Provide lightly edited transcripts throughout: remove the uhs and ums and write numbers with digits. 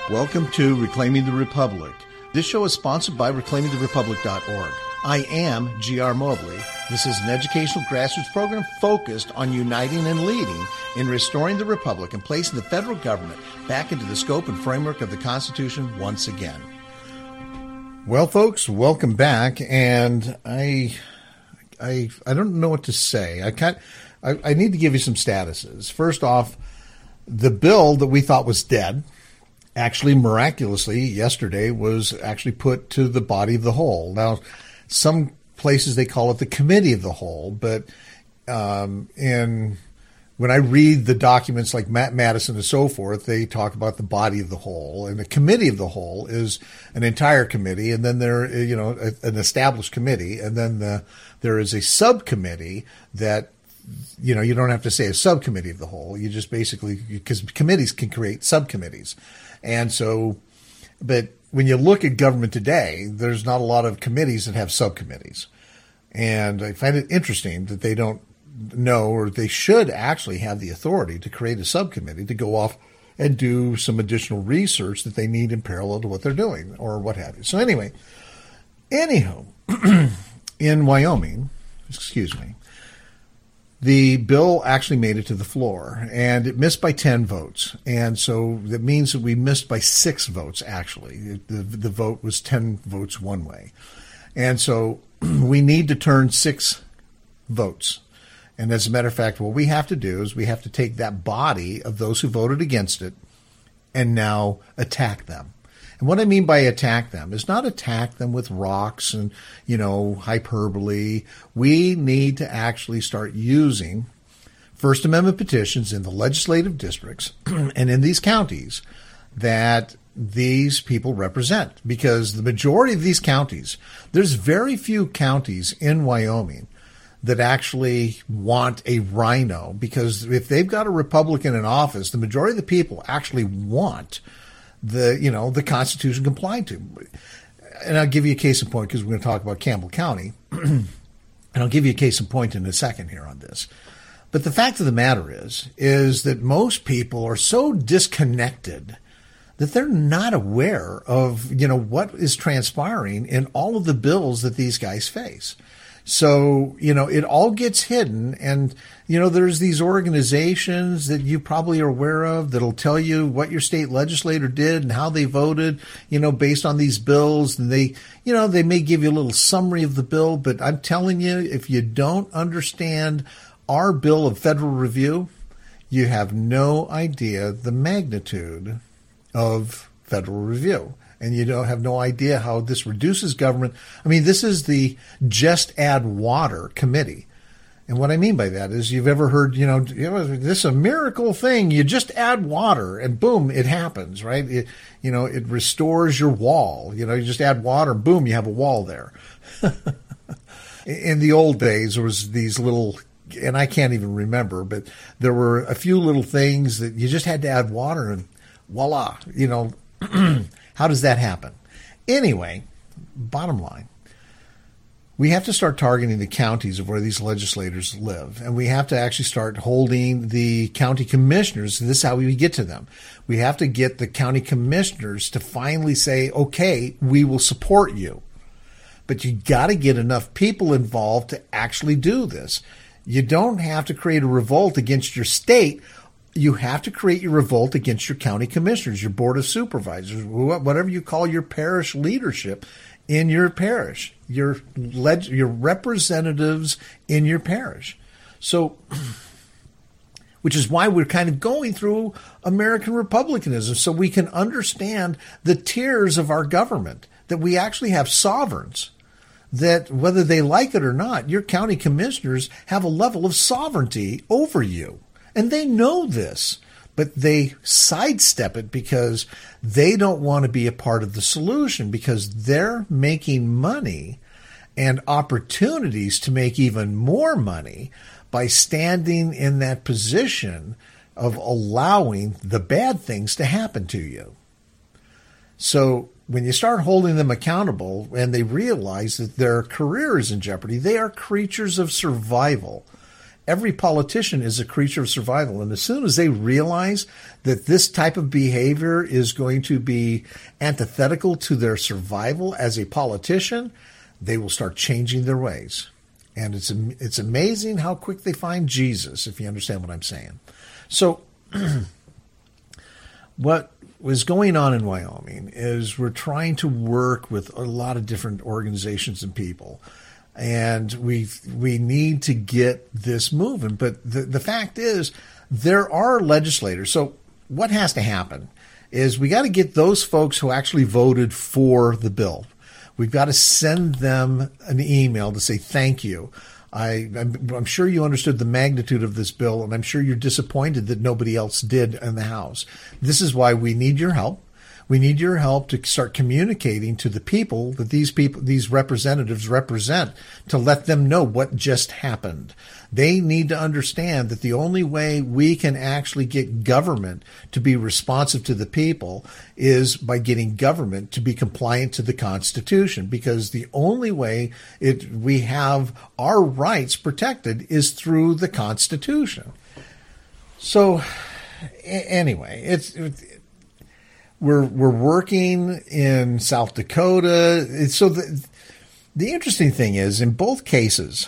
Welcome to Reclaiming the Republic. This show is sponsored by reclaimingtherepublic.org. I am G.R. Mobley. This is an educational grassroots program focused on uniting and leading in restoring the Republic and placing the federal government back into the scope and framework of the Constitution once again. Well, folks, welcome back. And I don't know what to say. I need to give you some statuses. First off, the bill that we thought was dead, actually miraculously yesterday was actually put to the body of the whole. Now, some places they call it the committee of the whole, but when I read the documents like Matt Madison and so forth, they talk about the body of the whole, and the committee of the whole is an entire committee, and then there, an established committee, and then there is a subcommittee that, you don't have to say a subcommittee of the whole. You just basically, because committees can create subcommittees. And so, but when you look at government today, there's not a lot of committees that have subcommittees. And I find it interesting that they don't know, or they should actually have the authority to create a subcommittee to go off and do some additional research that they need in parallel to what they're doing or what have you. So anyway, in Wyoming, the bill actually made it to the floor, and it missed by 10 votes. And so that means that we missed by 6 votes, actually. The vote was 10 votes one way. And so we need to turn 6 votes. And as a matter of fact, what we have to do is we have to take that body of those who voted against it and now attack them. And what I mean by attack them is not attack them with rocks and, hyperbole. We need to actually start using First Amendment petitions in the legislative districts and in these counties that these people represent. Because the majority of these counties, there's very few counties in Wyoming that actually want a rhino. Because if they've got a Republican in office, the majority of the people actually want the Constitution complied to. And I'll give you a case in point because we're going to talk about Campbell County. And I'll give you a case in point in a second here on this. But the fact of the matter is that most people are so disconnected that they're not aware of, what is transpiring in all of the bills that these guys face. So, it all gets hidden. And, there's these organizations that you probably are aware of that'll tell you what your state legislator did and how they voted, based on these bills. And they may give you a little summary of the bill. But I'm telling you, if you don't understand our bill of federal review, you have no idea the magnitude of federal review. And you don't have no idea how this reduces government. I mean, this is the Just Add Water Committee. And what I mean by that is you've ever heard, this is a miracle thing. You just add water and boom, it happens, right? It restores your wall. You just add water and boom, you have a wall there. In the old days, there was these little, and I can't even remember, but there were a few little things that you just had to add water and voila, how does that happen? Anyway, bottom line, we have to start targeting the counties of where these legislators live. And we have to actually start holding the county commissioners. This is how we get to them. We have to get the county commissioners to finally say, okay, we will support you. But you got to get enough people involved to actually do this. You don't have to create a revolt against your state. You have to create your revolt against your county commissioners, your board of supervisors, whatever you call your parish leadership in your parish, your representatives in your parish. So, which is why we're kind of going through American republicanism, so we can understand the tiers of our government, that we actually have sovereigns, that whether they like it or not, your county commissioners have a level of sovereignty over you. And they know this, but they sidestep it because they don't want to be a part of the solution, because they're making money and opportunities to make even more money by standing in that position of allowing the bad things to happen to you. So when you start holding them accountable and they realize that their career is in jeopardy, they are creatures of survival. every politician is a creature of survival. And as soon as they realize that this type of behavior is going to be antithetical to their survival as a politician, they will start changing their ways. And it's amazing how quick they find Jesus, if you understand what I'm saying. So what was going on in Wyoming is we're trying to work with a lot of different organizations and people. And we need to get this moving. But the fact is, there are legislators. So what has to happen is we got to get those folks who actually voted for the bill. We've got to send them an email to say thank you. I'm sure you understood the magnitude of this bill, and I'm sure you're disappointed that nobody else did in the House. This is why we need your help. We need your help to start communicating to the people that these representatives represent, to let them know what just happened. They need to understand that the only way we can actually get government to be responsive to the people is by getting government to be compliant to the Constitution, because the only way we have our rights protected is through the Constitution. So anyway, we're working in South Dakota. So the interesting thing is, in both cases,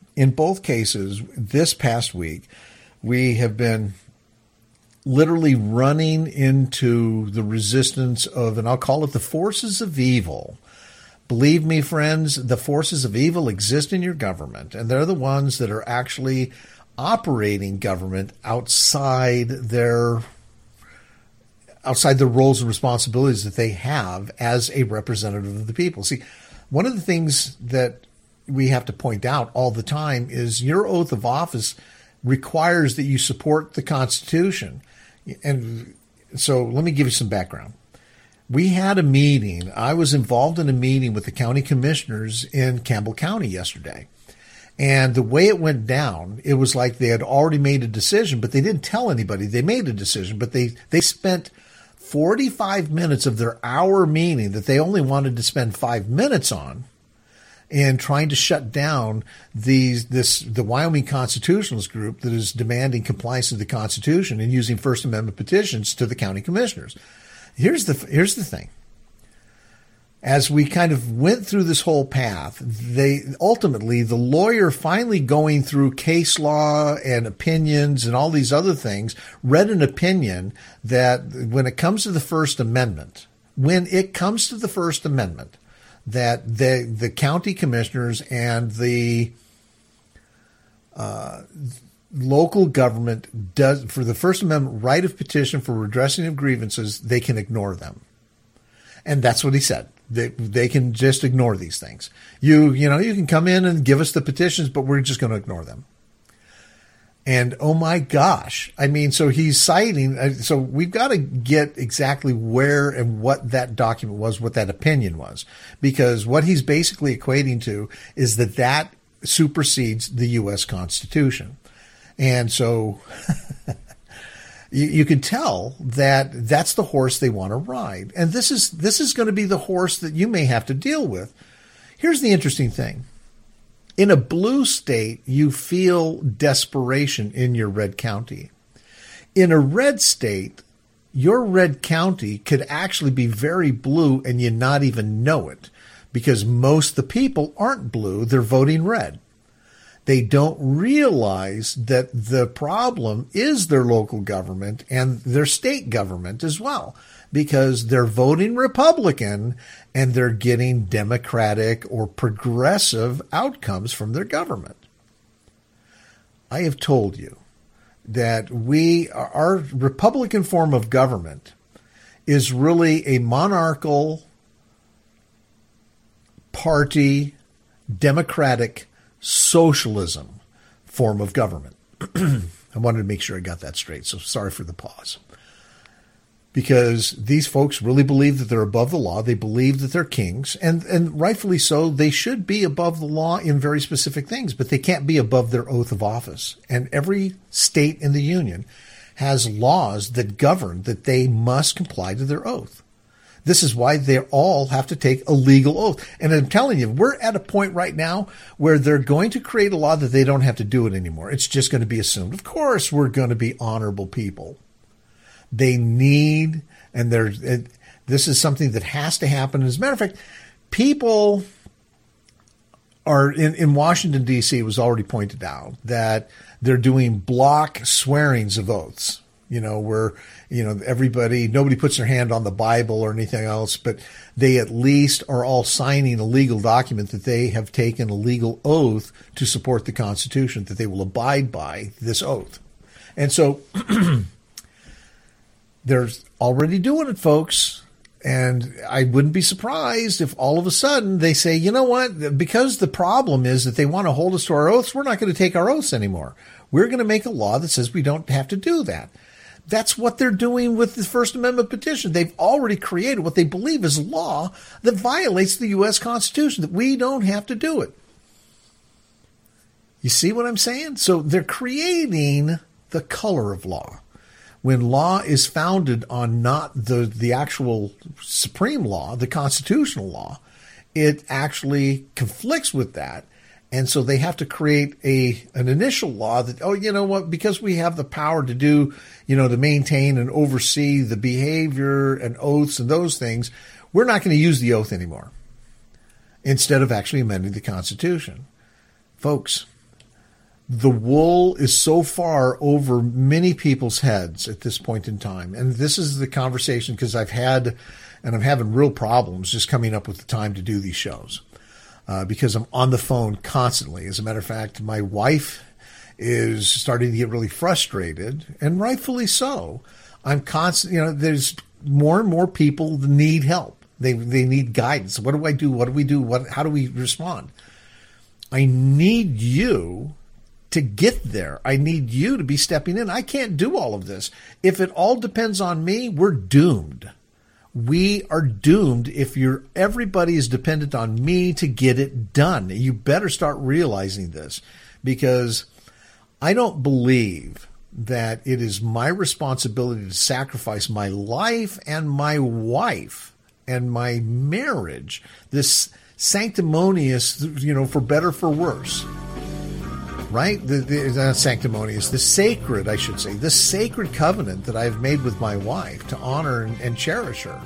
this past week, we have been literally running into the resistance of, and I'll call it the forces of evil. Believe me, friends, the forces of evil exist in your government, and they're the ones that are actually operating government outside the roles and responsibilities that they have as a representative of the people. See, one of the things that we have to point out all the time is your oath of office requires that you support the Constitution. And so let me give you some background. We had a meeting. I was involved in a meeting with the county commissioners in Campbell County yesterday. And the way it went down, it was like they had already made a decision, but they didn't tell anybody they made a decision. But they spent 45 minutes of their hour meeting that they only wanted to spend 5 minutes on in trying to shut down the Wyoming Constitutionalist group that is demanding compliance with the Constitution and using First Amendment petitions to the county commissioners. Here's the thing. As we kind of went through this whole path, the lawyer finally going through case law and opinions and all these other things, read an opinion that when it comes to the First Amendment, that the county commissioners and the local government does, for the First Amendment right of petition for redressing of grievances, they can ignore them. And that's what he said. They can just ignore these things. You can come in and give us the petitions, but we're just going to ignore them. And oh my gosh. I mean, so he's citing, so we've got to get exactly where and what that document was, what that opinion was, because what he's basically equating to is that supersedes the U.S. Constitution. And so you can tell that that's the horse they want to ride. And this is going to be the horse that you may have to deal with. Here's the interesting thing. In a blue state, you feel desperation in your red county. In a red state, your red county could actually be very blue and you not even know it, because most of the people aren't blue, they're voting red. They don't realize that the problem is their local government and their state government as well, because they're voting Republican and they're getting Democratic or progressive outcomes from their government. I have told you that our Republican form of government is really a monarchical party, democratic socialism form of government. I wanted to make sure I got that straight, so sorry for the pause. Because these folks really believe that they're above the law. They believe that they're kings, and rightfully so. They should be above the law in very specific things, but they can't be above their oath of office. And every state in the union has laws that govern that they must comply to their oath. This is why they all have to take a legal oath. And I'm telling you, we're at a point right now where they're going to create a law that they don't have to do it anymore. It's just going to be assumed. Of course, we're going to be honorable people. They need, and this is something that has to happen. As a matter of fact, people are in Washington, D.C., it was already pointed out that they're doing block swearings of oaths. Where, nobody puts their hand on the Bible or anything else, but they at least are all signing a legal document that they have taken a legal oath to support the Constitution, that they will abide by this oath. And so they're already doing it, folks. And I wouldn't be surprised if all of a sudden they say, you know what, because the problem is that they want to hold us to our oaths, we're not going to take our oaths anymore. We're going to make a law that says we don't have to do that. That's what they're doing with the First Amendment petition. They've already created what they believe is law that violates the U.S. Constitution, that we don't have to do it. You see what I'm saying? So they're creating the color of law. When law is founded on not the actual supreme law, the constitutional law, it actually conflicts with that. And so they have to create an initial law that, oh, you know what, because we have the power to do, to maintain and oversee the behavior and oaths and those things, we're not going to use the oath anymore, instead of actually amending the Constitution. Folks, the wool is so far over many people's heads at this point in time. And this is the conversation because I'm having real problems just coming up with the time to do these shows. Because I'm on the phone constantly. As a matter of fact, my wife is starting to get really frustrated, and rightfully so. I'm constant. There's more and more people that need help. They need guidance. What do I do? What do we do? How do we respond? I need you to get there. I need you to be stepping in. I can't do all of this. If it all depends on me, we're doomed. We are doomed if everybody is dependent on me to get it done. You better start realizing this, because I don't believe that it is my responsibility to sacrifice my life and my wife and my marriage, this sanctimonious, for better, for worse. Right? Not sanctimonious, the sacred, I should say, the sacred covenant that I've made with my wife to honor and cherish her.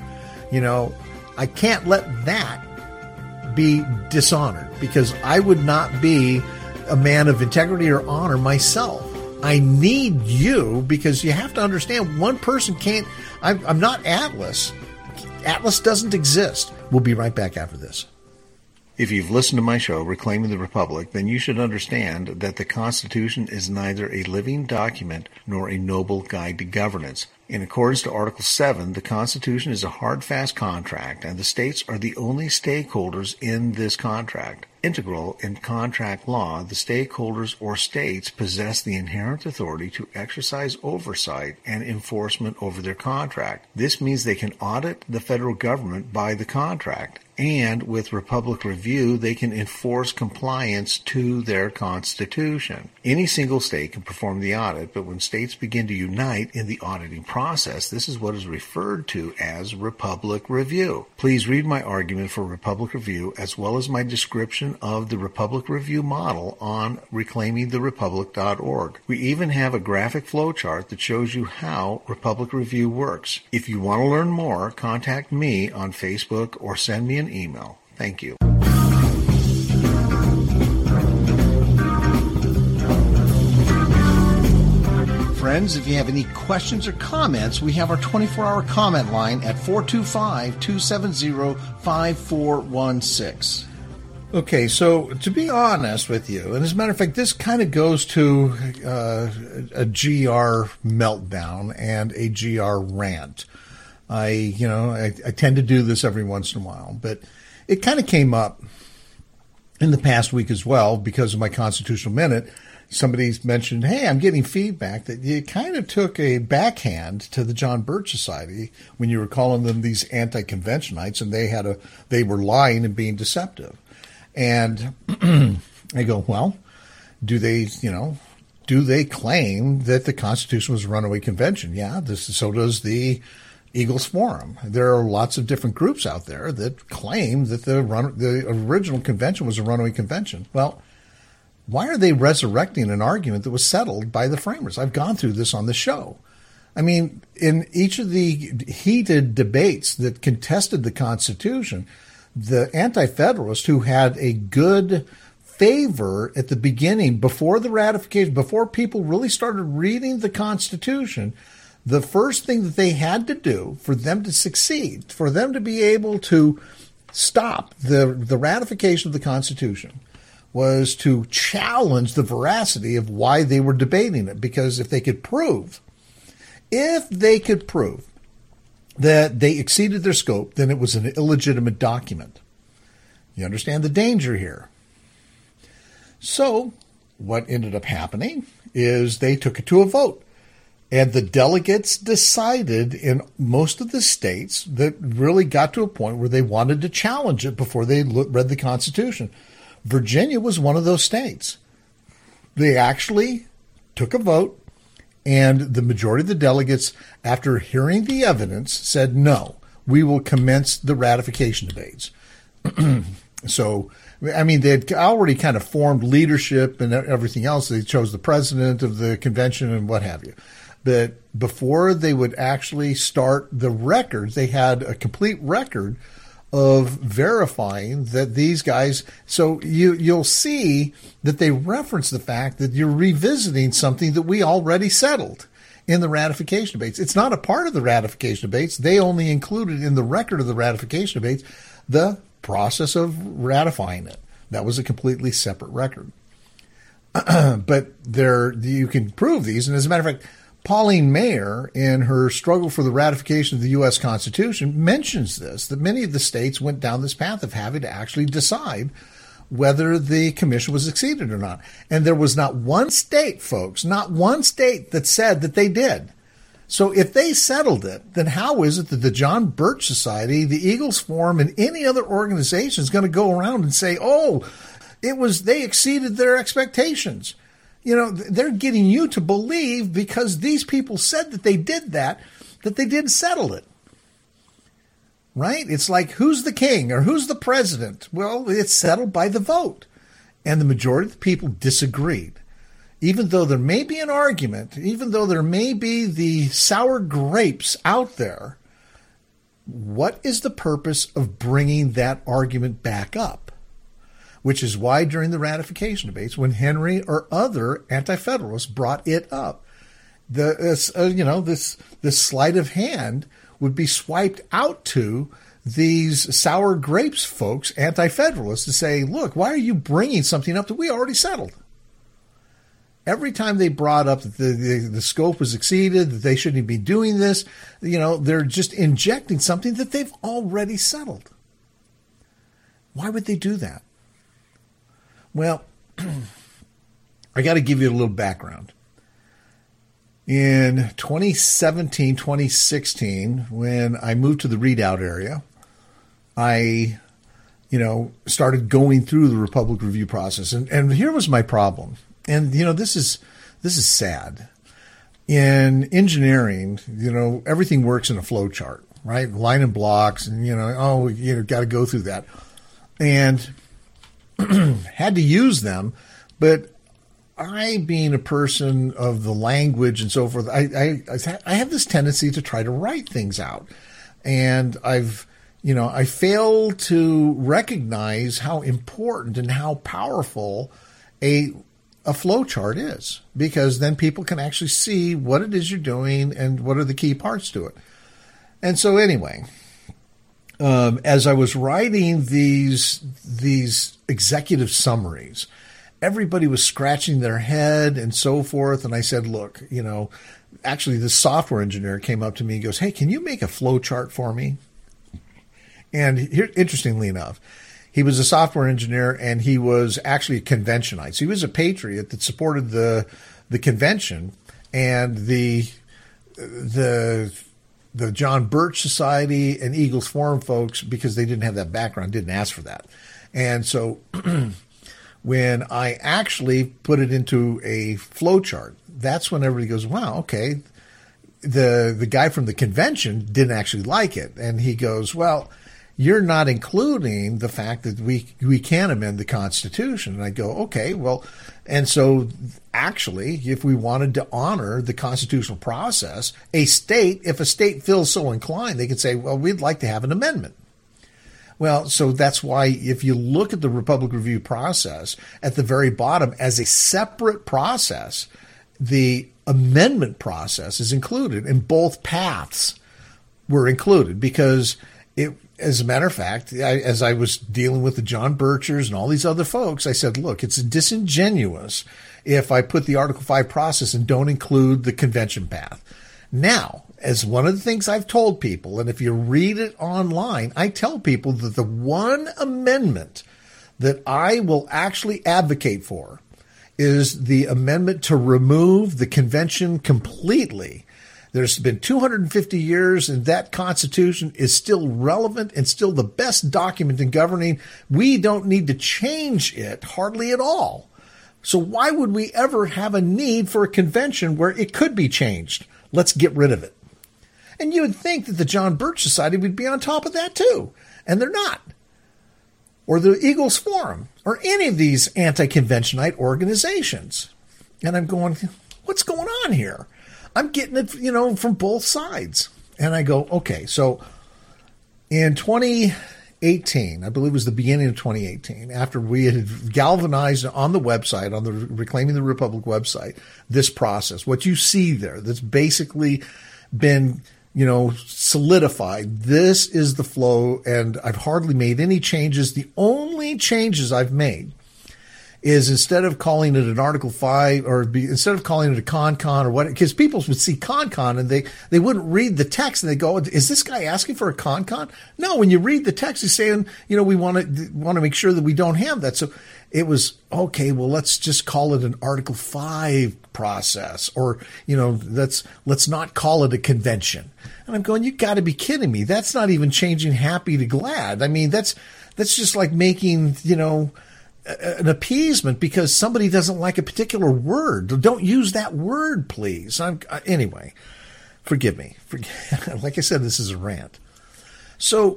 I can't let that be dishonored, because I would not be a man of integrity or honor myself. I need you, because you have to understand, one person can't. I'm not Atlas. Atlas doesn't exist. We'll be right back after this. If you've listened to my show, Reclaiming the Republic, then you should understand that the Constitution is neither a living document nor a noble guide to governance. In accordance to Article 7, the Constitution is a hard, fast contract, and the states are the only stakeholders in this contract. Integral in contract law, the stakeholders or states possess the inherent authority to exercise oversight and enforcement over their contract. This means they can audit the federal government by the contract, and with Republic Review, they can enforce compliance to their Constitution. Any single state can perform the audit, but when states begin to unite in the auditing process, this is what is referred to as Republic Review. Please read my argument for Republic Review, as well as my description of the Republic Review model on reclaimingtherepublic.org. We even have a graphic flowchart that shows you how Republic Review works. If you want to learn more, contact me on Facebook or send me an email. Thank you. Friends, if you have any questions or comments, we have our 24-hour comment line at 425-270-5416. Okay, so to be honest with you, and as a matter of fact, this kind of goes to a GR meltdown and a GR rant. I tend to do this every once in a while, but it kind of came up in the past week as well because of my Constitutional Minute. Somebody's mentioned, hey, I'm getting feedback that you kind of took a backhand to the John Birch Society when you were calling them these anti-conventionites, and they were lying and being deceptive. And I go, well, do they claim that the Constitution was a runaway convention? Yeah, so does the Eagles Forum. There are lots of different groups out there that claim that the original convention was a runaway convention. Well, why are they resurrecting an argument that was settled by the framers? I've gone through this on the show. I mean, in each of the heated debates that contested the Constitution, the Anti-Federalists who had a good favor at the beginning, before the ratification, before people really started reading the Constitution, the first thing that they had to do for them to succeed, for them to be able to stop the ratification of the Constitution, was to challenge the veracity of why they were debating it. Because if they could prove that they exceeded their scope, then it was an illegitimate document. You understand the danger here. So what ended up happening is they took it to a vote. And the delegates decided in most of the states that really got to a point where they wanted to challenge it before they read the Constitution. Virginia was one of those states. They actually took a vote, and the majority of the delegates, after hearing the evidence, said, no, we will commence the ratification debates. So, I mean, they had already kind of formed leadership and everything else. They chose the president of the convention and what have you. But before they would actually start the records, they had a complete record of verifying that these guys. So you'll see that they reference the fact that you're revisiting something that we already settled in the ratification debates. It's not a part of the ratification debates. They only included in the record of the ratification debates the process of ratifying it. That was a completely separate record. But you can prove these. And as a matter of fact, Pauline Maier, in her struggle for the ratification of the U.S. Constitution, mentions this, that many of the states went down this path of having to actually decide whether the commission was exceeded or not. And there was not one state, folks, not one state that said that they did. So if they settled it, then how is it that the John Birch Society, the Eagles Forum, and any other organization is going to go around and say, oh, they exceeded their expectations? You know, they're getting you to believe because these people said that they did that they didn't settle it. Right? It's like, who's the king or who's the president? Well, it's settled by the vote. And the majority of the people disagreed. Even though there may be an argument, even though there may be the sour grapes out there, what is the purpose of bringing that argument back up? Which is why during the ratification debates, when Henry or other Anti-Federalists brought it up, this sleight of hand would be swiped out to these sour grapes folks, Anti-Federalists, to say, look, why are you bringing something up that we already settled? Every time they brought up that the scope was exceeded, that they shouldn't be doing this, they're just injecting something that they've already settled. Why would they do that? Well, I got to give you a little background. In 2017, 2016, when I moved to the Redoubt area, I, started going through the Republic Review process. And here was my problem. And, this is sad. In engineering, everything works in a flow chart, right? Line and blocks and, got to go through that. And had to use them, but I, being a person of the language and so forth, I have this tendency to try to write things out, and I fail to recognize how important and how powerful a flow chart is, because then people can actually see what it is you're doing and what are the key parts to it. And so anyway, as I was writing these executive summaries, everybody was scratching their head and so forth. And I said, look, actually this software engineer came up to me and goes, hey, can you make a flow chart for me? And here, interestingly enough, he was a software engineer and he was actually a conventionite. So he was a patriot that supported the convention and the John Birch Society and Eagles Forum folks, because they didn't have that background, didn't ask for that. And so when I actually put it into a flow chart, that's when everybody goes, wow, okay, the guy from the convention didn't actually like it. And he goes, well, you're not including the fact that we can amend the Constitution. And I go, okay, well, and so actually, if we wanted to honor the constitutional process, if a state feels so inclined, they could say, well, we'd like to have an amendment. Well, so that's why if you look at the Republic Review process at the very bottom as a separate process, the amendment process is included, and both paths were included because as a matter of fact, as I was dealing with the John Birchers and all these other folks, I said, look, it's disingenuous if I put the Article 5 process and don't include the convention path. Now, as one of the things I've told people, and if you read it online, I tell people that the one amendment that I will actually advocate for is the amendment to remove the convention completely. There's been 250 years, and that Constitution is still relevant and still the best document in governing. We don't need to change it hardly at all. So why would we ever have a need for a convention where it could be changed? Let's get rid of it. And you would think that the John Birch Society would be on top of that too, and they're not. Or the Eagles Forum, or any of these anti-conventionite organizations. And I'm going, what's going on here? I'm getting it, from both sides. And I go, okay, so in 2018, I believe it was the beginning of 2018, after we had galvanized on the website, on the Reclaiming the Republic website, this process, what you see there, that's basically been solidified. This is the flow, and I've hardly made any changes. The only changes I've made is instead of calling it an Article 5 instead of calling it a con-con or what, because people would see con-con and they wouldn't read the text and they go, is this guy asking for a con-con? No, when you read the text, he's saying, we want to make sure that we don't have that. So it was, okay, well, let's just call it an Article 5 process, or, let's not call it a convention. And I'm going, you got to be kidding me. That's not even changing happy to glad. I mean, that's just like making, an appeasement because somebody doesn't like a particular word. Don't use that word, please. Anyway, forgive me. Like I said, this is a rant. So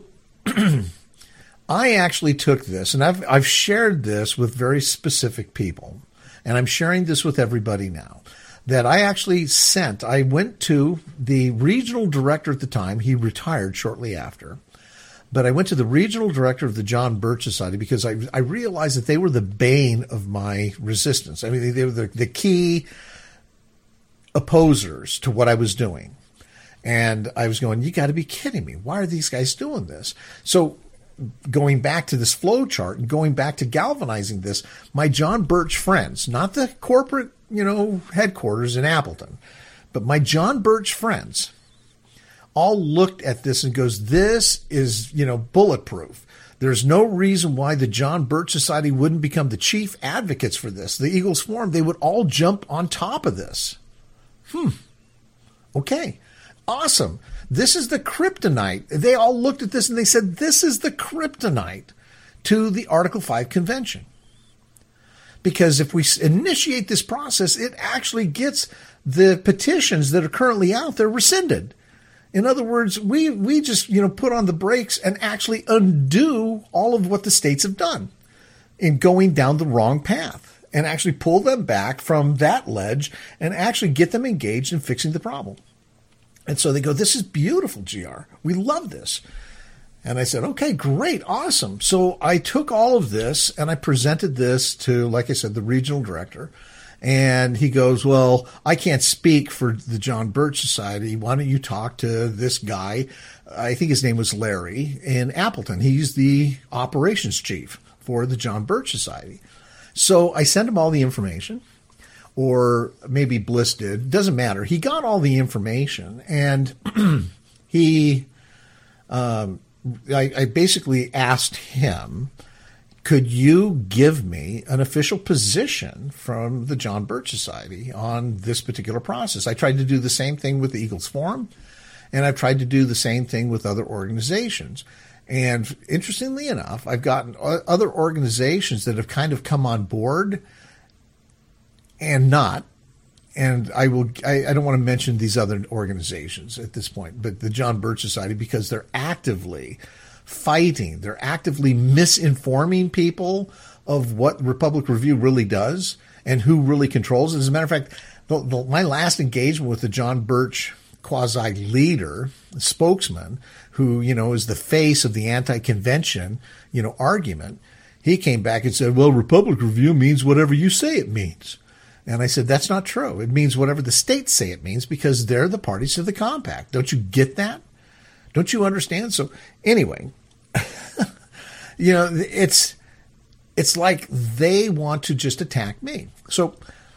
I actually took this, and I've shared this with very specific people, and I'm sharing this with everybody now, that I went to the regional director at the time. He retired shortly after. But I went to the regional director of the John Birch Society because I realized that they were the bane of my resistance. I mean, they were the key opposers to what I was doing. And I was going, you got to be kidding me. Why are these guys doing this? So going back to this flow chart and going back to galvanizing this, my John Birch friends, not the corporate, headquarters in Appleton, but my John Birch friends, all looked at this and goes, this is, bulletproof. There's no reason why the John Birch Society wouldn't become the chief advocates for this. The Eagles Forum, they would all jump on top of this. Okay. Awesome. This is the kryptonite. They all looked at this and they said, this is the kryptonite to the Article 5 convention. Because if we initiate this process, it actually gets the petitions that are currently out there rescinded. In other words, we just, put on the brakes and actually undo all of what the states have done in going down the wrong path and actually pull them back from that ledge and actually get them engaged in fixing the problem. And so they go, this is beautiful, GR. We love this. And I said, okay, great, awesome. So I took all of this and I presented this to, like I said, the regional director. And he goes, well, I can't speak for the John Birch Society. Why don't you talk to this guy? I think his name was Larry in Appleton. He's the operations chief for the John Birch Society. So I sent him all the information, or maybe Bliss did. Doesn't matter. He got all the information, and I basically asked him, could you give me an official position from the John Birch Society on this particular process? I tried to do the same thing with the Eagles Forum, and I've tried to do the same thing with other organizations. And interestingly enough, I've gotten other organizations that have kind of come on board and not. and I don't want to mention these other organizations at this point, but the John Birch Society, because they're actively fighting, they're actively misinforming people of what Republic Review really does and who really controls it. As a matter of fact, my last engagement with the John Birch quasi-leader, spokesman, who, is the face of the anti-convention, argument, he came back and said, well, Republic Review means whatever you say it means. And I said, that's not true. It means whatever the states say it means because they're the parties to the compact. Don't you get that? Don't you understand? So anyway, it's like they want to just attack me. So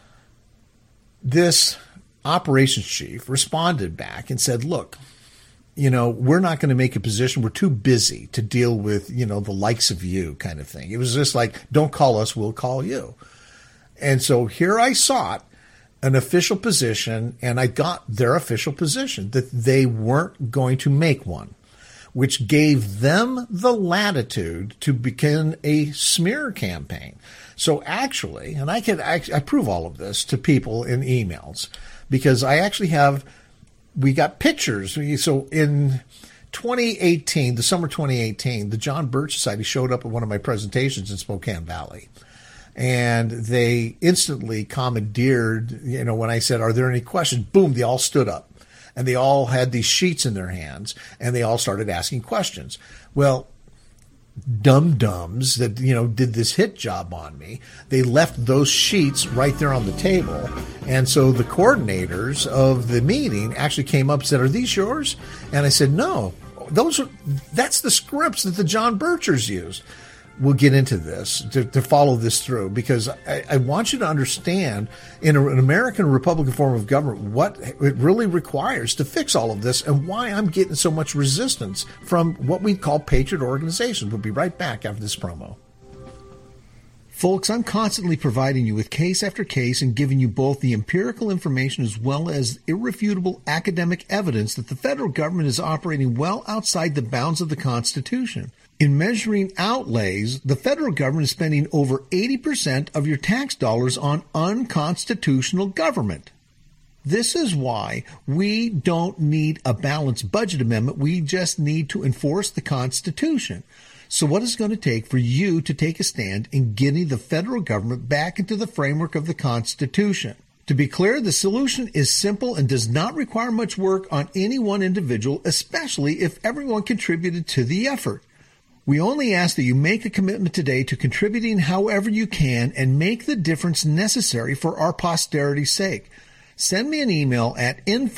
this operations chief responded back and said, look, we're not going to make a position. We're too busy to deal with, the likes of you kind of thing. It was just like, don't call us, we'll call you. And so here I sought an official position, and I got their official position that they weren't going to make one, which gave them the latitude to begin a smear campaign. So actually, and I prove all of this to people in emails, because I actually we got pictures. So in 2018, the summer 2018, the John Birch Society showed up at one of my presentations in Spokane Valley. And they instantly commandeered, when I said, are there any questions? Boom, they all stood up. And they all had these sheets in their hands, and they all started asking questions. Well, dum-dums that, did this hit job on me, they left those sheets right there on the table. And so the coordinators of the meeting actually came up and said, are these yours? And I said, no, that's the scripts that the John Birchers used. We'll get into this to follow this through, because I want you to understand in an American Republican form of government what it really requires to fix all of this and why I'm getting so much resistance from what we call patriot organizations. We'll be right back after this promo. Folks, I'm constantly providing you with case after case and giving you both the empirical information as well as irrefutable academic evidence that the federal government is operating well outside the bounds of the Constitution. In measuring outlays, the federal government is spending over 80% of your tax dollars on unconstitutional government. This is why we don't need a balanced budget amendment. We just need to enforce the Constitution. So what is it going to take for you to take a stand in getting the federal government back into the framework of the Constitution? To be clear, the solution is simple and does not require much work on any one individual, especially if everyone contributed to the effort. We only ask that you make a commitment today to contributing however you can and make the difference necessary for our posterity's sake. Send me an email at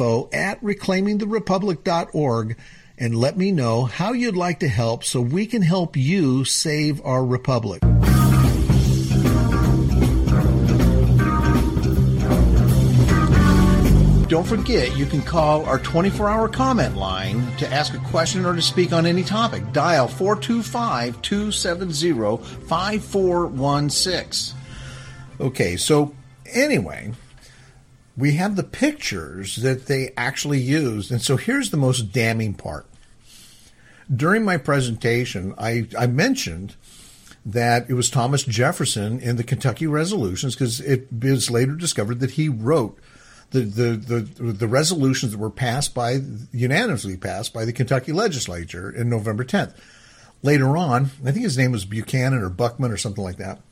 info@reclaimingtherepublic.org and let me know how you'd like to help so we can help you save our republic. Don't forget, you can call our 24-hour comment line to ask a question or to speak on any topic. Dial 425-270-5416. Okay, so anyway, we have the pictures that they actually used. And so here's the most damning part. During my presentation, I mentioned that it was Thomas Jefferson in the Kentucky Resolutions, because it was later discovered that he wrote the resolutions that were unanimously passed by the Kentucky legislature in November 10th. Later on, I think his name was Buchanan or Buckman or something like that,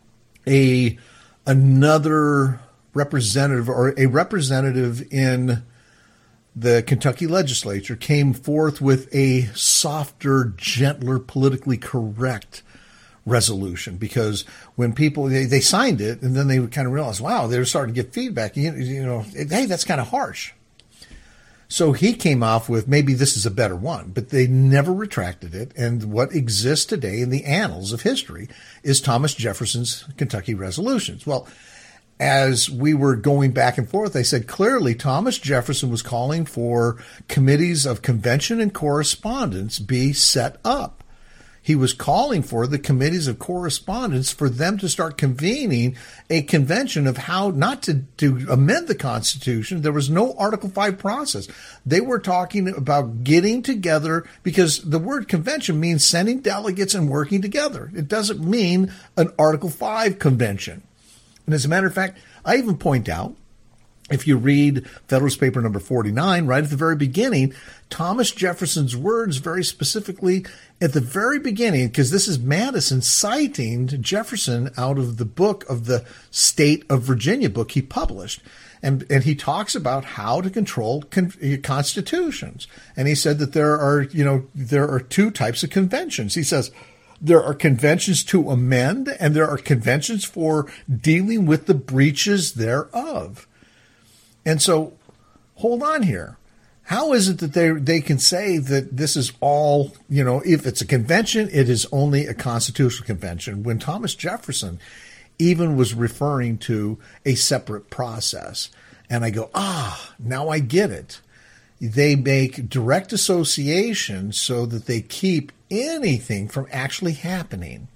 another representative or a representative in the Kentucky legislature came forth with a softer, gentler, politically correct resolution, because when people they signed it and then they would kind of realize, wow, they were starting to get feedback. Hey, that's kind of harsh. So he came off with maybe this is a better one, but they never retracted it. And what exists today in the annals of history is Thomas Jefferson's Kentucky Resolutions. Well, as we were going back and forth, I said clearly Thomas Jefferson was calling for committees of convention and correspondence be set up. He was calling for the committees of correspondence for them to start convening a convention of how not to amend the Constitution. There was no Article 5 process. They were talking about getting together, because the word convention means sending delegates and working together. It doesn't mean an Article 5 convention. And as a matter of fact, I even point out If you read Federalist Paper number 49, right at the very beginning, Thomas Jefferson's words very specifically at the very beginning, because this is Madison citing Jefferson out of the book of the State of Virginia book he published. And he talks about how to control constitutions. And he said that there are two types of conventions. He says there are conventions to amend and there are conventions for dealing with the breaches thereof. And so, hold on here. How is it that they can say that this is all, if it's a convention, it is only a constitutional convention, when Thomas Jefferson even was referring to a separate process? And I go, now I get it. They make direct association so that they keep anything from actually happening.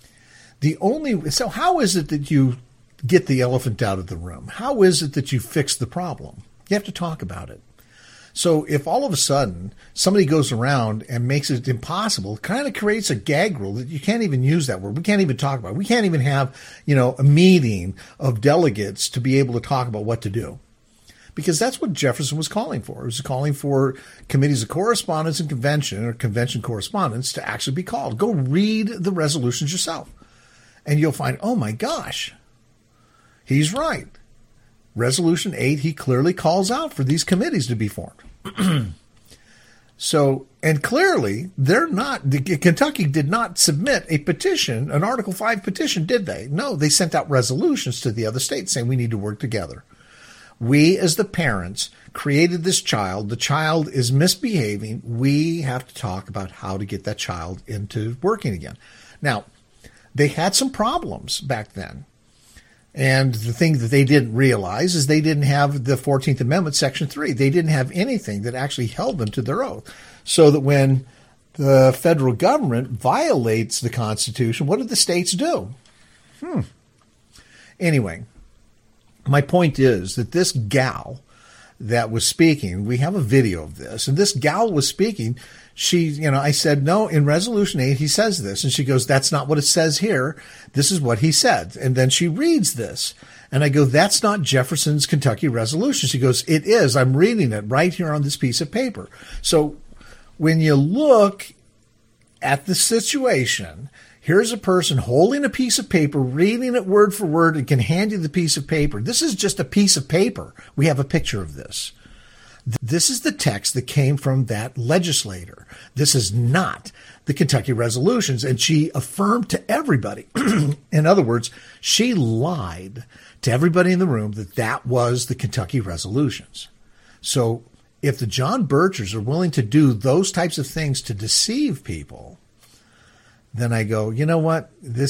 So how is it that you get the elephant out of the room? How is it that you fix the problem? You have to talk about it. So if all of a sudden somebody goes around and makes it impossible, it kind of creates a gag rule that you can't even use that word. We can't even talk about it. We can't even have, a meeting of delegates to be able to talk about what to do. Because that's what Jefferson was calling for. He was calling for committees of correspondence and convention, or convention correspondence, to actually be called. Go read the resolutions yourself. And you'll find, oh my gosh, he's right. Resolution 8, he clearly calls out for these committees to be formed. So, and clearly, Kentucky did not submit a petition, an Article 5 petition, did they? No, they sent out resolutions to the other states saying we need to work together. We, as the parents, created this child. The child is misbehaving. We have to talk about how to get that child into working again. Now, they had some problems back then. And the thing that they didn't realize is they didn't have the 14th Amendment, Section 3. They didn't have anything that actually held them to their oath. So that when the federal government violates the Constitution, what do the states do? Anyway, my point is that this gal that was speaking, we have a video of this, and this gal was speaking. I said, no, in Resolution 8, he says this. And she goes, that's not what it says here. This is what he said. And then she reads this. And I go, that's not Jefferson's Kentucky resolution. She goes, it is. I'm reading it right here on this piece of paper. So when you look at the situation, here's a person holding a piece of paper, reading it word for word, and can hand you the piece of paper. This is just a piece of paper. We have a picture of this. This is the text that came from that legislator. This is not the Kentucky resolutions. And she affirmed to everybody. In other words, she lied to everybody in the room that that was the Kentucky resolutions. So if the John Birchers are willing to do those types of things to deceive people, then I go, you know what?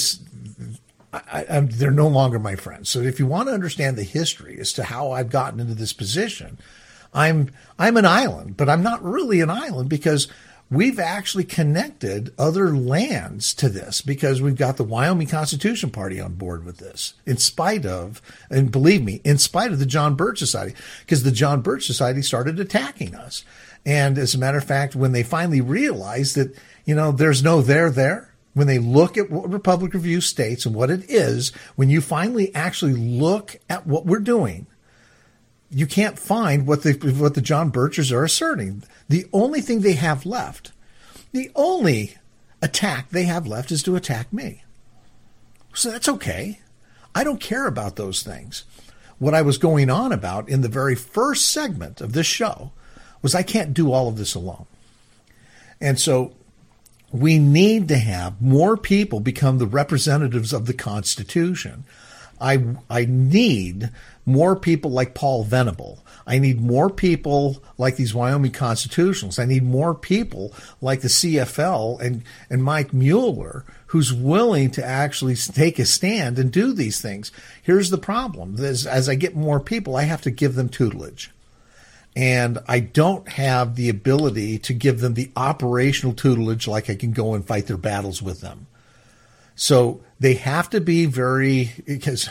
They're no longer my friends. So if you want to understand the history as to how I've gotten into this position, I'm an island, but I'm not really an island, because we've actually connected other lands to this, because we've got the Wyoming Constitution Party on board with this, in spite of, and believe me, in spite of the John Birch Society, because the John Birch Society started attacking us. And as a matter of fact, when they finally realized that, there's no there, when they look at what Republic Review states and what it is, when you finally actually look at what we're doing, you can't find what the John Birchers are asserting. The only thing they have left, the only attack they have left, is to attack me. So that's okay. I don't care about those things. What I was going on about in the very first segment of this show was I can't do all of this alone. And so we need to have more people become the representatives of the Constitution. I need more people like Paul Venable. I need more people like these Wyoming constitutionalists. I need more people like the CFL and Mike Mueller, who's willing to actually take a stand and do these things. Here's the problem. As I get more people, I have to give them tutelage. And I don't have the ability to give them the operational tutelage like I can go and fight their battles with them. So they have to be because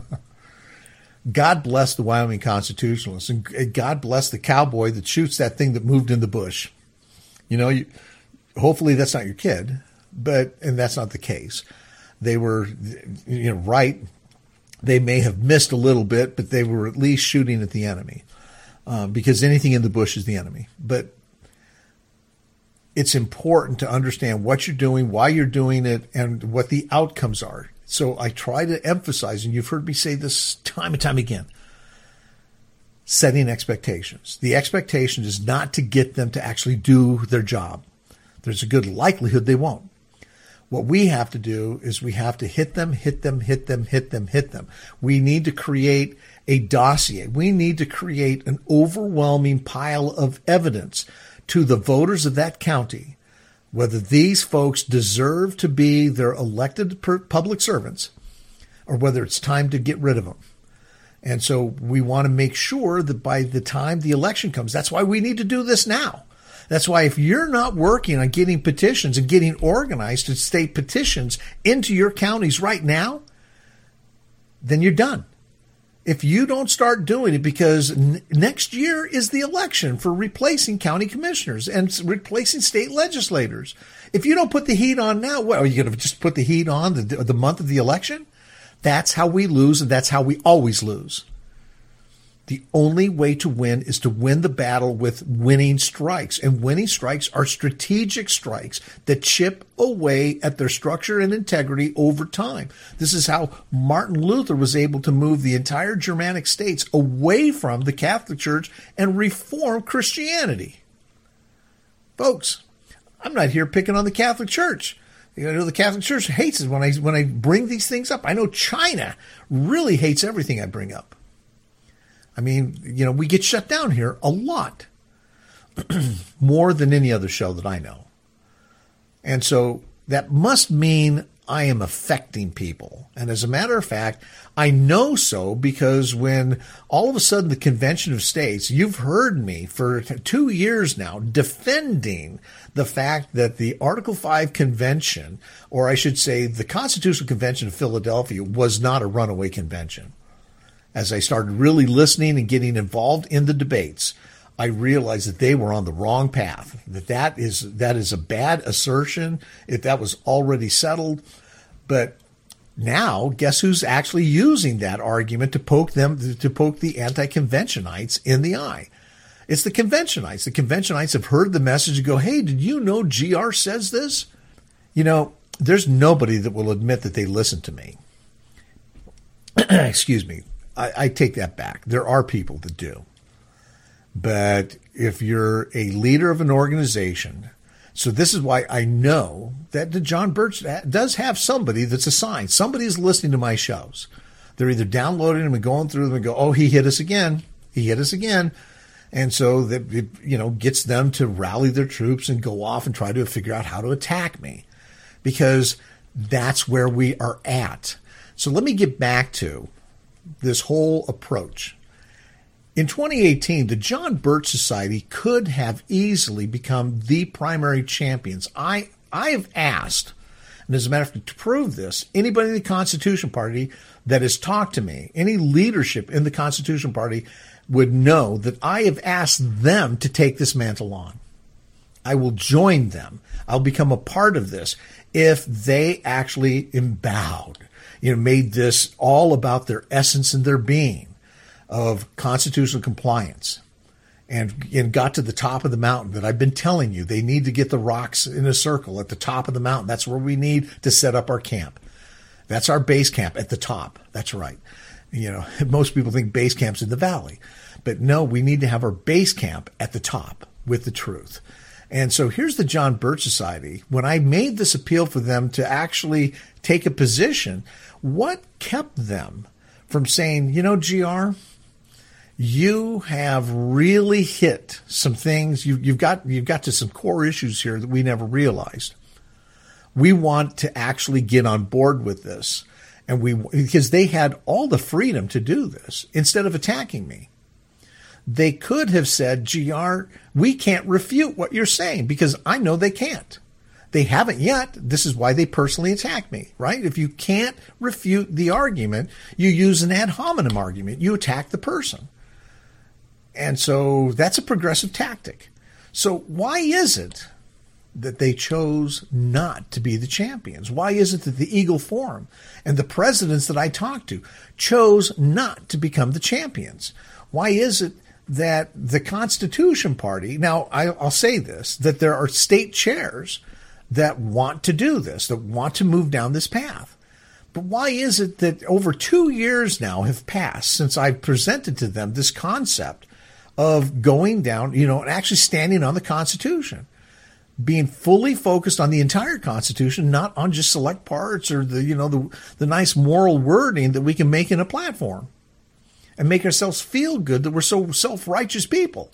God bless the Wyoming constitutionalists, and God bless the cowboy that shoots that thing that moved in the bush. Hopefully that's not your kid, and that's not the case. They were, right. They may have missed a little bit, but they were at least shooting at the enemy, because anything in the bush is the enemy. But it's important to understand what you're doing, why you're doing it, and what the outcomes are. So I try to emphasize, and you've heard me say this time and time again, setting expectations. The expectation is not to get them to actually do their job. There's a good likelihood they won't. What we have to do is we have to hit them. We need to create a dossier. We need to create an overwhelming pile of evidence to the voters of that county, whether these folks deserve to be their elected public servants or whether it's time to get rid of them. And so we want to make sure that by the time the election comes, that's why we need to do this now. That's why if you're not working on getting petitions and getting organized to state petitions into your counties right now, then you're done. If you don't start doing it, because next year is the election for replacing county commissioners and replacing state legislators. If you don't put the heat on now, what, are you going to just put the heat on the month of the election? That's how we lose, and that's how we always lose. The only way to win is to win the battle with winning strikes. And winning strikes are strategic strikes that chip away at their structure and integrity over time. This is how Martin Luther was able to move the entire Germanic states away from the Catholic Church and reform Christianity. Folks, I'm not here picking on the Catholic Church. You know, the Catholic Church hates it when I bring these things up. I know China really hates everything I bring up. I mean, you know, we get shut down here a lot, more than any other show that I know. And so that must mean I am affecting people. And as a matter of fact, I know so because when all of a sudden the Convention of States, you've heard me for 2 years now defending the fact that the Article 5 Convention, or I should say the Constitutional Convention of Philadelphia, was not a runaway convention. As I started really listening and getting involved in the debates, I realized that they were on the wrong path, that is a bad assertion, if that was already settled. But now, guess who's actually using that argument to poke the anti-conventionites in the eye? It's the conventionites. The conventionites have heard the message and go, hey, did you know GR says this? You know, there's nobody that will admit that they listen to me. Excuse me. I take that back. There are people that do. But if you're a leader of an organization, so this is why I know that John Birch does have somebody that's assigned. Somebody's listening to my shows. They're either downloading them and going through them and go, oh, he hit us again. He hit us again. And so that, you know, gets them to rally their troops and go off and try to figure out how to attack me, because that's where we are at. So let me get back to this whole approach. In 2018, the John Birch Society could have easily become the primary champions. I have asked, and as a matter of fact, to prove this, anybody in the Constitution Party that has talked to me, any leadership in the Constitution Party would know that I have asked them to take this mantle on. I will join them. I'll become a part of this if they actually embowed, made this all about their essence and their being of constitutional compliance, and got to the top of the mountain that I've been telling you. They need to get the rocks in a circle at the top of the mountain. That's where we need to set up our camp. That's our base camp at the top. That's right. Most people think base camp's in the valley, but no, we need to have our base camp at the top with the truth. And so here's the John Birch Society. When I made this appeal for them to actually take a position, what kept them from saying, GR, you have really hit some things. You've got to some core issues here that we never realized. We want to actually get on board with this. And because they had all the freedom to do this instead of attacking me. They could have said, GR, we can't refute what you're saying, because I know they can't. They haven't yet. This is why they personally attack me, right? If you can't refute the argument, you use an ad hominem argument. You attack the person. And so that's a progressive tactic. So why is it that they chose not to be the champions? Why is it that the Eagle Forum and the presidents that I talked to chose not to become the champions? Why is it that the Constitution Party, now I'll say this, that there are state chairs that want to do this, that want to move down this path? But why is it that over 2 years now have passed since I've presented to them this concept of going down, and actually standing on the Constitution, being fully focused on the entire Constitution, not on just select parts or the nice moral wording that we can make in a platform and make ourselves feel good that we're so self-righteous people?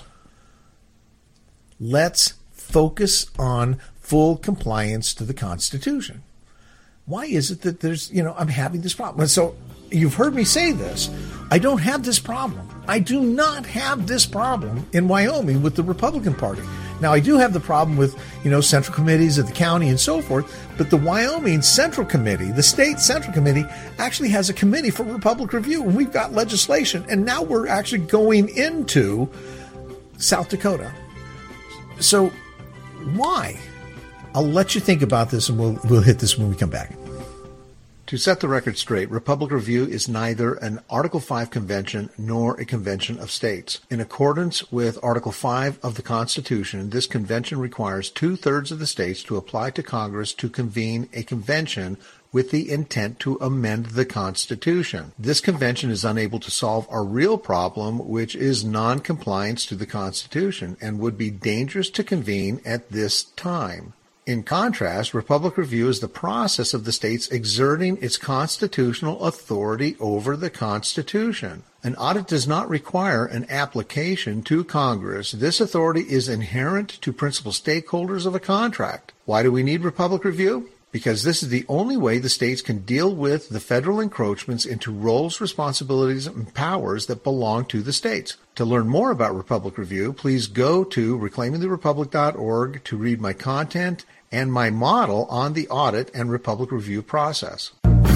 Let's focus on full compliance to the Constitution. Why is it that I'm having this problem? And so you've heard me say this. I don't have this problem. I do not have this problem in Wyoming with the Republican Party. Now, I do have the problem with, central committees of the county and so forth, but the Wyoming Central Committee, the state Central Committee, actually has a committee for Republic review, and we've got legislation, and now we're actually going into South Dakota. So why? I'll let you think about this, and we'll hit this when we come back. To set the record straight, Republic Review is neither an Article 5 convention nor a convention of states. In accordance with Article 5 of the Constitution, this convention requires 2/3 of the states to apply to Congress to convene a convention with the intent to amend the Constitution. This convention is unable to solve our real problem, which is non-compliance to the Constitution, and would be dangerous to convene at this time. In contrast, Republic Review is the process of the states exerting its constitutional authority over the Constitution. An audit does not require an application to Congress. This authority is inherent to principal stakeholders of a contract. Why do we need Republic Review? Because this is the only way the states can deal with the federal encroachments into roles, responsibilities, and powers that belong to the states. To learn more about Republic Review, please go to reclaimingtherepublic.org to read my content and my model on the audit and Republic Review process.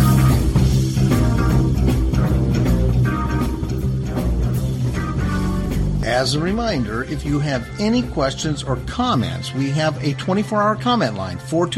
As a reminder, if you have any questions or comments, we have a 24-hour comment line,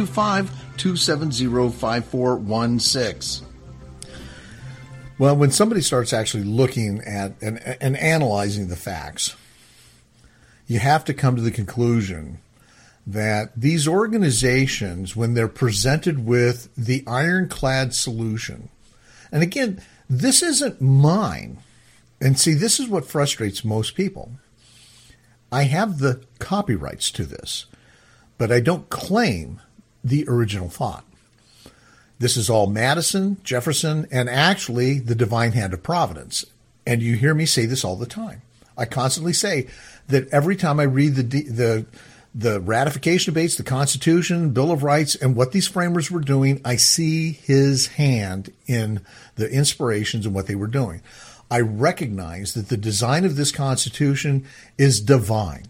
425-270-5416. Well, when somebody starts actually looking at and analyzing the facts, you have to come to the conclusion that these organizations, when they're presented with the ironclad solution, and again, this isn't mine. And see, this is what frustrates most people. I have the copyrights to this, but I don't claim the original thought. This is all Madison, Jefferson, and actually the divine hand of Providence. And you hear me say this all the time. I constantly say that every time I read the ratification debates, the Constitution, Bill of Rights, and what these framers were doing, I see his hand in the inspirations and what they were doing. I recognize that the design of this Constitution is divine.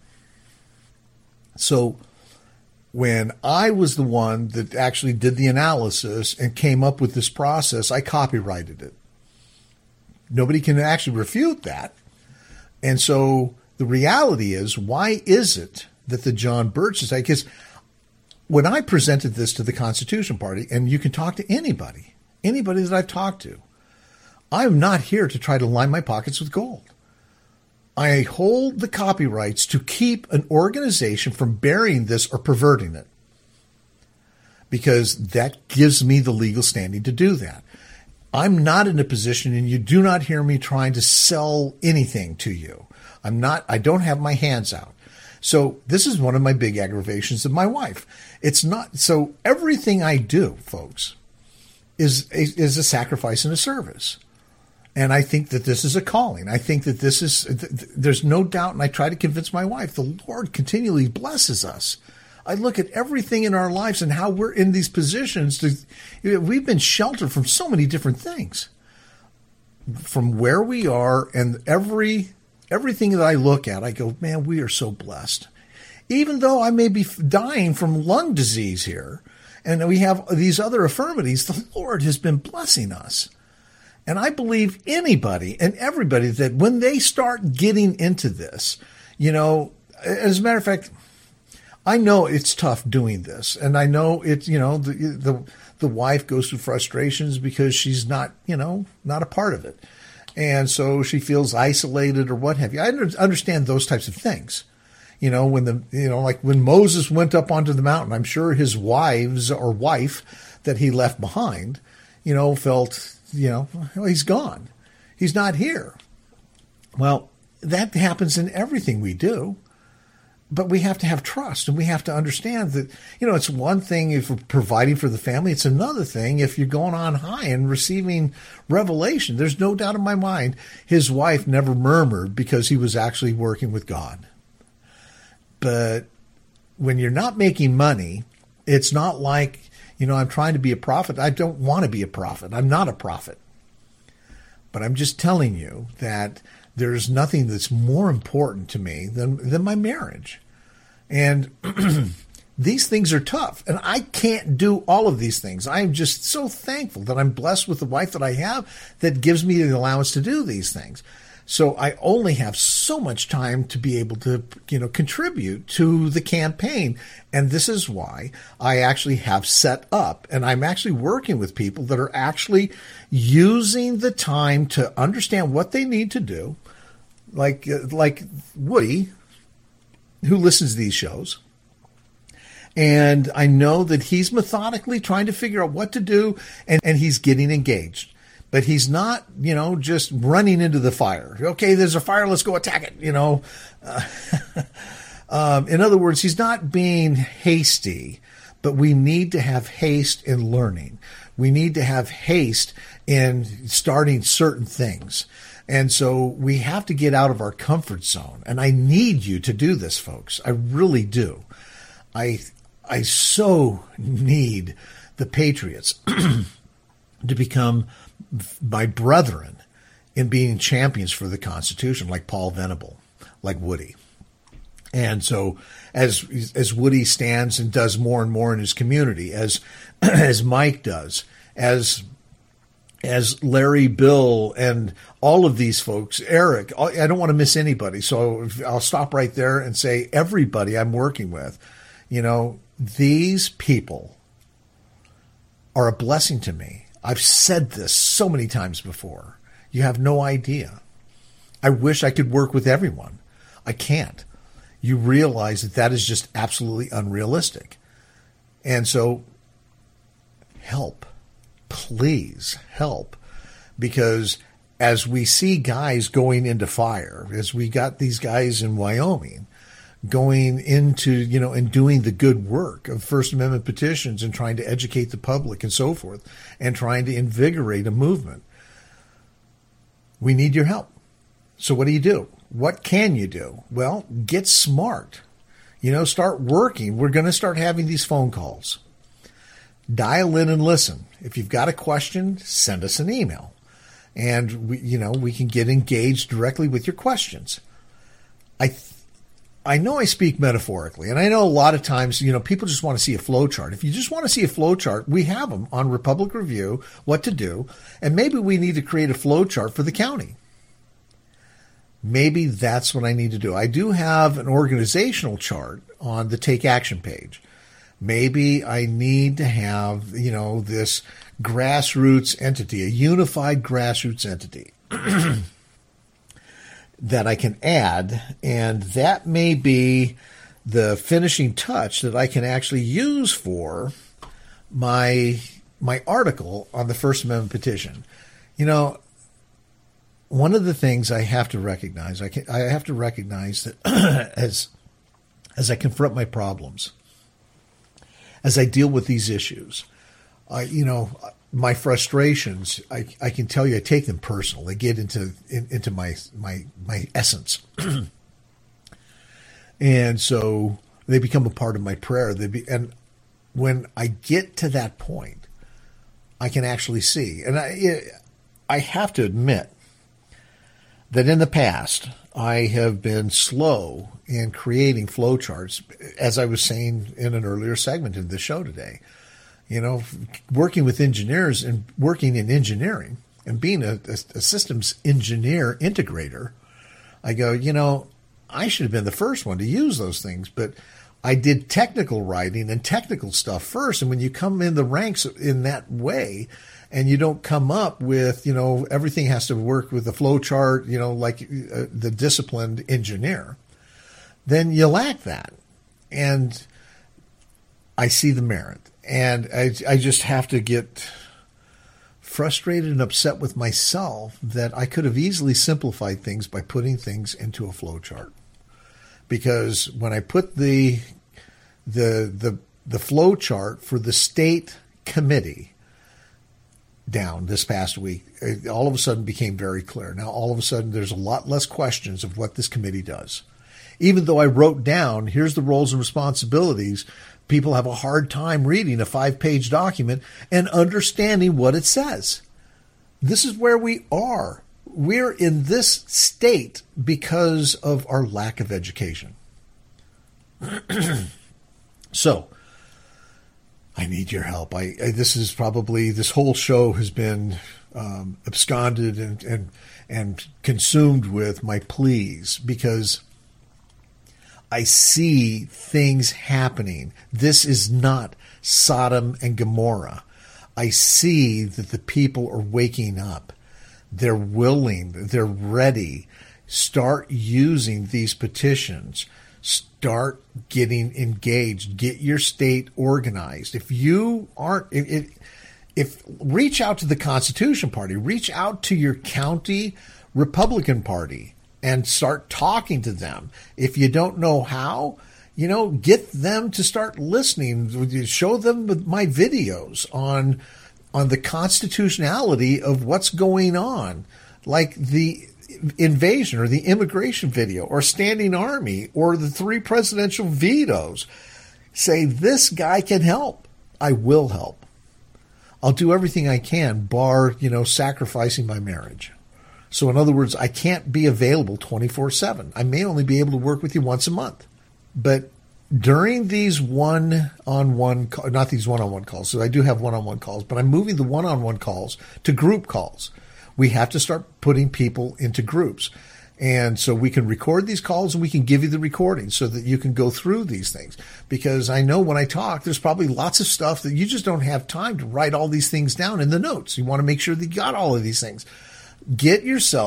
So when I was the one that actually did the analysis and came up with this process, I copyrighted it. Nobody can actually refute that. And so the reality is, why is it that the John Birch Society, because when I presented this to the Constitution Party, and you can talk to anybody that I've talked to, I'm not here to try to line my pockets with gold. I hold the copyrights to keep an organization from burying this or perverting it, because that gives me the legal standing to do that. I'm not in a position, and you do not hear me trying to sell anything to you. I don't have my hands out. So this is one of my big aggravations of my wife. It's not, so everything I do, folks, is a sacrifice and a service. And I think that this is a calling. I think that this is, there's no doubt, and I try to convince my wife, the Lord continually blesses us. I look at everything in our lives and how we're in these positions. We've been sheltered from so many different things. From where we are, and everything that I look at, I go, man, we are so blessed. Even though I may be dying from lung disease here, and we have these other infirmities, the Lord has been blessing us. And I believe anybody and everybody that when they start getting into this, as a matter of fact, I know it's tough doing this, and I know it's, the wife goes through frustrations because she's not, not a part of it. And so she feels isolated or what have you. I understand those types of things. Like when Moses went up onto the mountain, I'm sure his wife that he left behind, felt, well, he's gone. He's not here. Well, that happens in everything we do. But we have to have trust, and we have to understand that, it's one thing if we're providing for the family. It's another thing if you're going on high and receiving revelation. There's no doubt in my mind his wife never murmured because he was actually working with God. But when you're not making money, it's not like, I'm trying to be a prophet. I don't want to be a prophet. I'm not a prophet. But I'm just telling you that there's nothing that's more important to me than my marriage. And these things are tough. And I can't do all of these things. I'm just so thankful that I'm blessed with the wife that I have that gives me the allowance to do these things. So I only have so much time to be able to, contribute to the campaign. And this is why I actually have set up, and I'm actually working with people that are actually using the time to understand what they need to do. Like Woody, who listens to these shows. And I know that he's methodically trying to figure out what to do, and he's getting engaged. But he's not, just running into the fire. Okay, there's a fire, let's go attack it, in other words, he's not being hasty, but we need to have haste in learning. We need to have haste in starting certain things. And so we have to get out of our comfort zone. And I need you to do this, folks. I really do. I so need the Patriots to become my brethren in being champions for the Constitution, like Paul Venable, like Woody. And so as Woody stands and does more and more in his community, as Mike does, as Larry, Bill, and all of these folks, Eric, I don't want to miss anybody. So I'll stop right there and say everybody I'm working with, these people are a blessing to me. I've said this so many times before. You have no idea. I wish I could work with everyone. I can't. You realize that is just absolutely unrealistic. And so help. Please help. Because as we see guys going into fire, as we got these guys in Wyoming going into, and doing the good work of First Amendment petitions and trying to educate the public and so forth, and trying to invigorate a movement, we need your help. So what do? What can you do? Well, get smart. Start working. We're going to start having these phone calls. Dial in and listen. If you've got a question, send us an email. And we can get engaged directly with your questions. I know I speak metaphorically, and I know a lot of times, people just want to see a flow chart. If you just want to see a flow chart, we have them on Republic Review, what to do, and maybe we need to create a flow chart for the county. Maybe that's what I need to do. I do have an organizational chart on the Take Action page. Maybe I need to have, this grassroots entity, a unified grassroots entity that I can add, and that may be the finishing touch that I can actually use for my article on the First Amendment petition. One of the things I have to recognize, I have to recognize that as I confront my problems, as I deal with these issues, my frustrations, I can tell you, I take them personal. They get into my essence. And so they become a part of my prayer. And when I get to that point, I can actually see. And I have to admit that in the past, I have been slow in creating flowcharts, as I was saying in an earlier segment in the show today. Working with engineers and working in engineering and being a systems engineer integrator, I go, I should have been the first one to use those things. But I did technical writing and technical stuff first. And when you come in the ranks in that way, and you don't come up with, everything has to work with the flow chart, like the disciplined engineer, then you lack that. And I see the merit. And I just have to get frustrated and upset with myself that I could have easily simplified things by putting things into a flow chart. Because when I put the flow chart for the state committee down this past week, it all of a sudden became very clear. Now, all of a sudden, there's a lot less questions of what this committee does. Even though I wrote down, here's the roles and responsibilities, people have a hard time reading a 5-page document and understanding what it says. This is where we are. We're in this state because of our lack of education. So, I need your help. This whole show has been absconded and consumed with my pleas, because I see things happening. This is not Sodom and Gomorrah. I see that the people are waking up. They're willing. They're ready. Start using these petitions. Start getting engaged. Get your state organized. If you aren't, reach out to the Constitution Party. Reach out to your county Republican Party and start talking to them. If you don't know how, get them to start listening. Show them my videos on the constitutionality of what's going on, like the invasion or the immigration video or standing army or the 3 presidential vetoes. Say, this guy can help. I will help. I'll do everything I can, bar, sacrificing my marriage. So in other words, I can't be available 24/7. I may only be able to work with you once a month. But during these one-on-one, not these one-on-one calls, so I do have one-on-one calls, but I'm moving the one-on-one calls to group calls. We have to start putting people into groups. And so we can record these calls and we can give you the recordings so that you can go through these things. Because I know when I talk, there's probably lots of stuff that you just don't have time to write all these things down in the notes. You want to make sure that you got all of these things. Get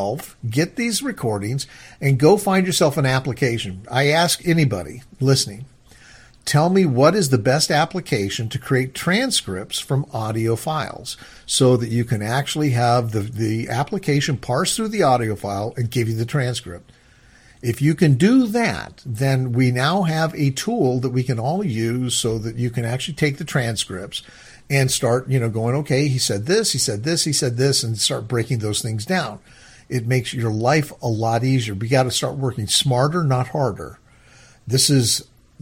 these recordings, and go find yourself an application. I ask anybody listening, tell me what is the best application to create transcripts from audio files so that you can actually have the application parse through the audio file and give you the transcript. If you can do that, then we now have a tool that we can all use so that you can actually take the transcripts and start, going, okay, he said this, he said this, he said this, and start breaking those things down. It makes your life a lot easier. We got to start working smarter, not harder. It's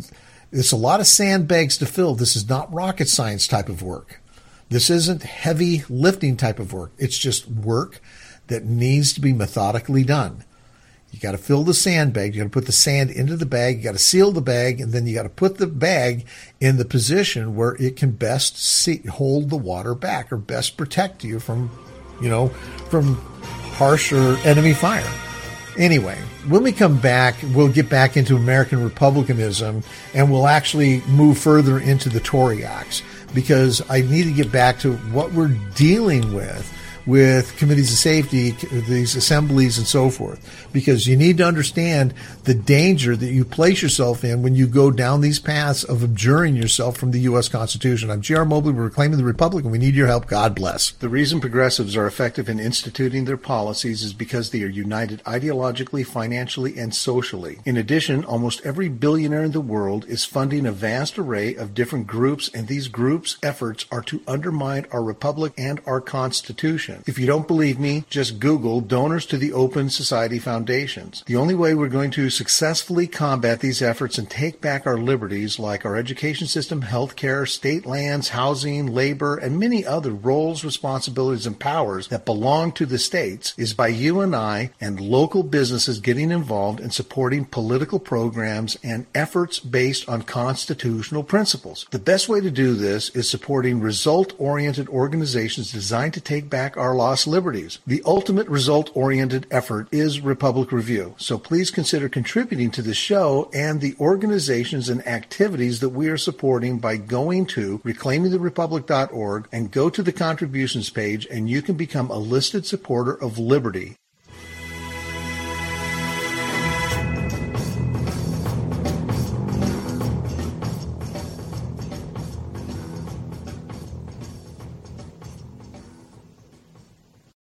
a lot of sandbags to fill. This is not rocket science type of work. This isn't heavy lifting type of work. It's just work that needs to be methodically done. You got to fill the sandbag. You got to put the sand into the bag. You got to seal the bag, and then you got to put the bag in the position where it can best hold the water back or best protect you from harsh or enemy fire. Anyway, when we come back, we'll get back into American Republicanism, and we'll actually move further into the Tory Acts, because I need to get back to what we're dealing with committees of safety, these assemblies, and so forth, because you need to understand the danger that you place yourself in when you go down these paths of abjuring yourself from the U.S. Constitution. I'm J.R. Mobley. We're reclaiming the Republic, and we need your help. God bless. The reason progressives are effective in instituting their policies is because they are united ideologically, financially, and socially. In addition, almost every billionaire in the world is funding a vast array of different groups, and these groups' efforts are to undermine our Republic and our Constitution. If you don't believe me, just Google donors to the Open Society Foundations. The only way we're going to successfully combat these efforts and take back our liberties, like our education system, healthcare, state lands, housing, labor, and many other roles, responsibilities, and powers that belong to the states, is by you and I and local businesses getting involved and supporting political programs and efforts based on constitutional principles. The best way to do this is supporting result-oriented organizations designed to take back our lost liberties. The ultimate result-oriented effort is Republic Review, so please consider contributing to the show and the organizations and activities that we are supporting by going to reclaimingtherepublic.org and go to the contributions page, and you can become a listed supporter of liberty.